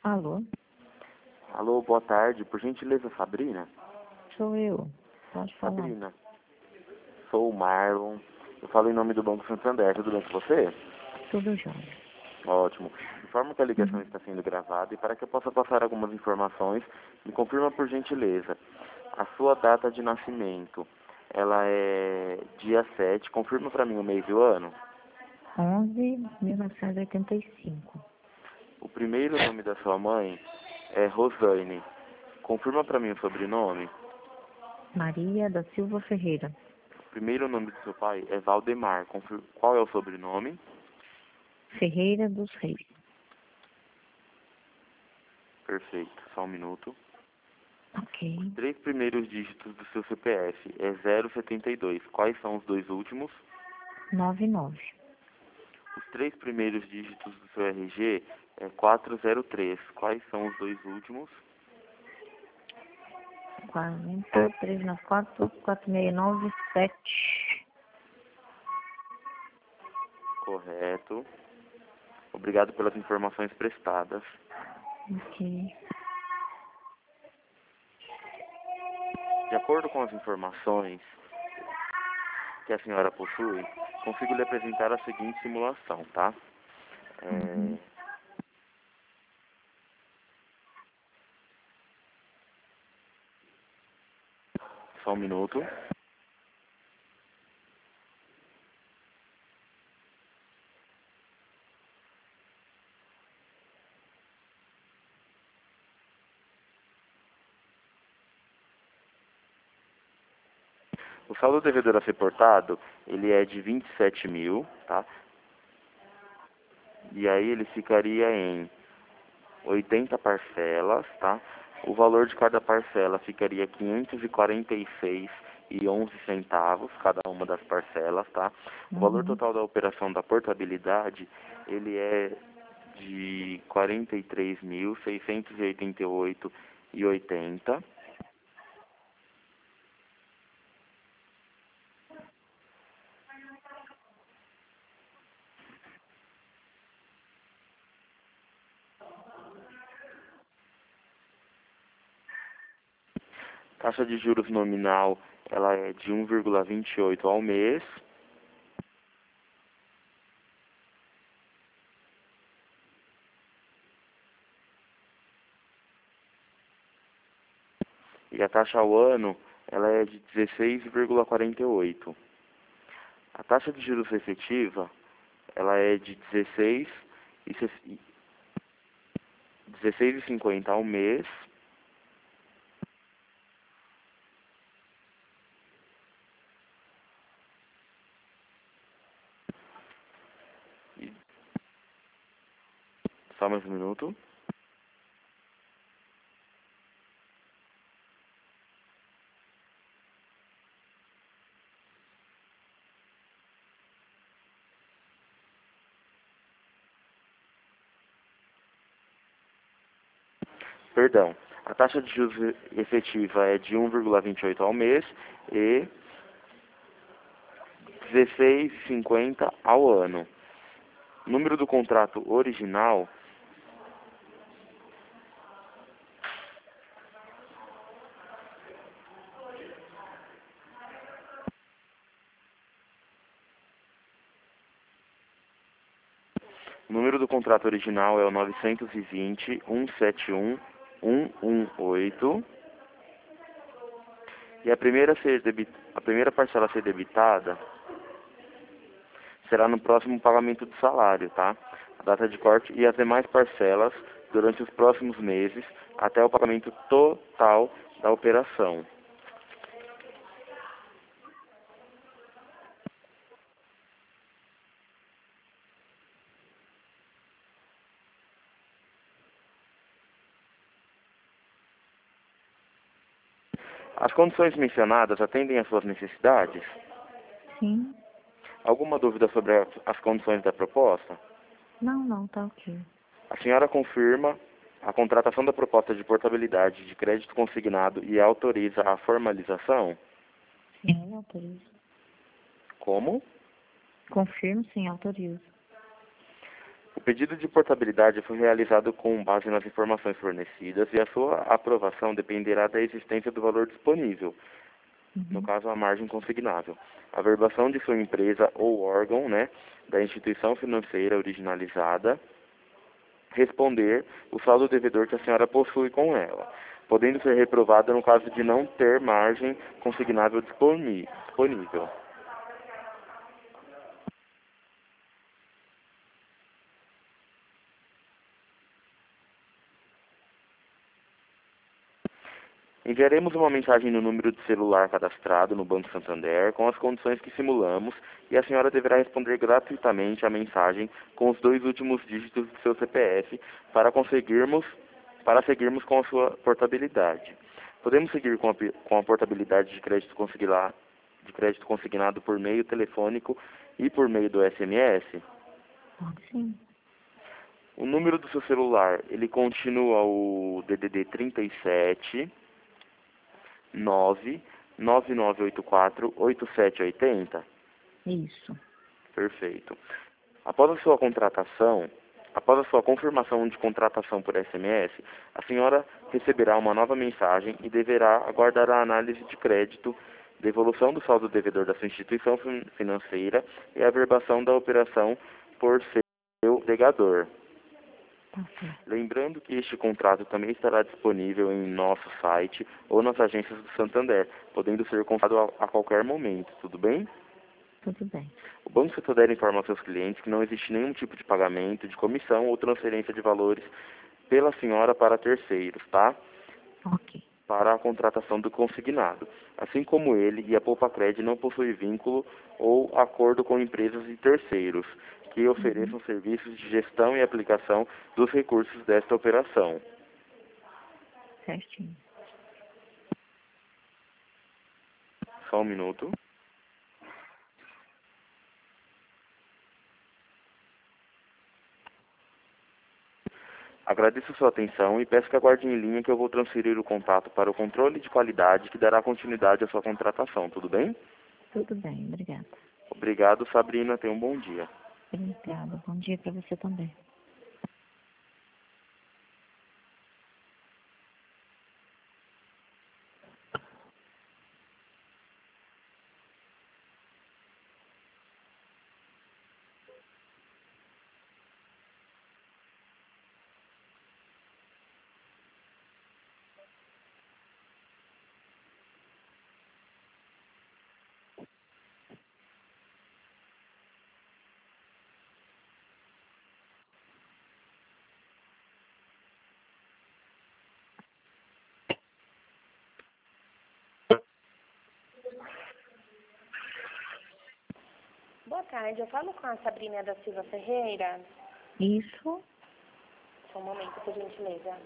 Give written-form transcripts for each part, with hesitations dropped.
Alô? Alô, boa tarde. Por gentileza, Sabrina? Sou eu. Pode falar. Sabrina, sou o Marlon. Eu falo em nome do Banco Santander. Tudo bem com você? Tudo jóia. Ótimo. Informo que a ligação está sendo gravada e para que eu possa passar algumas informações, me confirma por gentileza. A sua data de nascimento, ela é dia 7. Confirma para mim o mês e o ano. 11.1985. O primeiro nome da sua mãe é Rosane. Confirma para mim o sobrenome. Maria da Silva Ferreira. O primeiro nome do seu pai é Valdemar. Qual é o sobrenome? Ferreira dos Reis. Perfeito. Só um minuto. Ok. Os 3 primeiros dígitos do seu CPF é 072. Quais são os 2 últimos? 99. Os 3 primeiros dígitos do seu RG é 403. Quais são os 2 últimos? 4394 469 7. Correto. Obrigado pelas informações prestadas. Ok. De acordo com as informações que a senhora possui, consigo lhe apresentar a seguinte simulação, tá? Só um minuto. O saldo devedor a ser portado, ele é de 27 mil, tá? E aí ele ficaria em 80 parcelas, tá? O valor de cada parcela ficaria 546,11 centavos, cada uma das parcelas, tá? O valor total da operação da portabilidade, ele é de 43.688,80. Taxa de juros nominal, ela é de 1,28 ao mês. E a taxa ao ano, ela é de 16,48. A taxa de juros efetiva, ela é de 16,50 ao mês. E só mais um minuto. Perdão, a taxa de juros efetiva é de 1,28 ao mês e 16,50 ao ano. O número do contrato original é o 920-171-118. E a primeira parcela a ser debitada será no próximo pagamento do salário, tá? A data de corte e as demais parcelas durante os próximos meses até o pagamento total da operação. As condições mencionadas atendem às suas necessidades? Sim. Alguma dúvida sobre as condições da proposta? Não, tá ok. A senhora confirma a contratação da proposta de portabilidade de crédito consignado e autoriza a formalização? Sim, autorizo. Como? Confirmo, sim, autorizo. O pedido de portabilidade foi realizado com base nas informações fornecidas e a sua aprovação dependerá da existência do valor disponível, no caso a margem consignável, a verbação de sua empresa ou órgão, né, da instituição financeira originalizada, responder o saldo devedor que a senhora possui com ela, podendo ser reprovada no caso de não ter margem consignável disponível. Enviaremos uma mensagem no número de celular cadastrado no Banco Santander com as condições que simulamos e a senhora deverá responder gratuitamente a mensagem com os 2 últimos dígitos do seu CPF para seguirmos com a sua portabilidade. Podemos seguir com a portabilidade de crédito consignado por meio telefônico e por meio do SMS? Pode sim. O número do seu celular, ele continua o DDD 37 99984-8780? Isso. Perfeito. Após a sua confirmação de contratação por SMS, a senhora receberá uma nova mensagem e deverá aguardar a análise de crédito, devolução do saldo devedor da sua instituição financeira e a verbação da operação por seu empregador. Tá certo. Lembrando que este contrato também estará disponível em nosso site ou nas agências do Santander, podendo ser comprado a qualquer momento, tudo bem? Tudo bem. O Banco Santander informa aos seus clientes que não existe nenhum tipo de pagamento, de comissão ou transferência de valores pela senhora para terceiros, tá? Ok. Para a contratação do consignado. Assim como ele e a Poupacred não possuem vínculo ou acordo com empresas e terceiros que ofereçam serviços de gestão e aplicação dos recursos desta operação. Certinho. Só um minuto. Agradeço sua atenção e peço que aguarde em linha que eu vou transferir o contato para o controle de qualidade que dará continuidade à sua contratação, tudo bem? Tudo bem, obrigada. Obrigado, Sabrina. Tenha um bom dia. Obrigada. Bom dia para você também. Boa tarde, eu falo com a Sabrina da Silva Ferreira. Isso. Só um momento, por gentileza.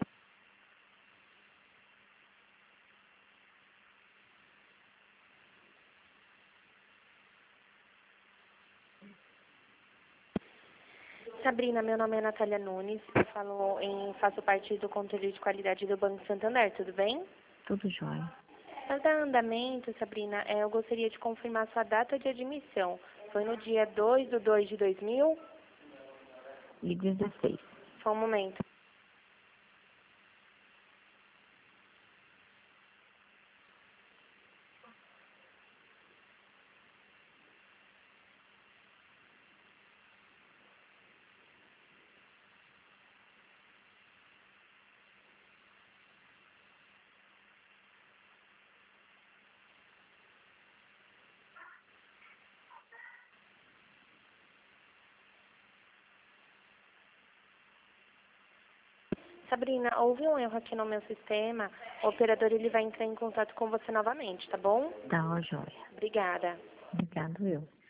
Sabrina, meu nome é Natália Nunes, faço parte do controle de qualidade do Banco Santander, tudo bem? Tudo jóia. Para dar andamento, Sabrina, eu gostaria de confirmar sua data de admissão. Foi no dia 2/2/2000? E 16. Só um momento. Sabrina, houve um erro aqui no meu sistema. O operador ele vai entrar em contato com você novamente, tá bom? Tá, ó, jóia. Obrigada. Obrigado eu.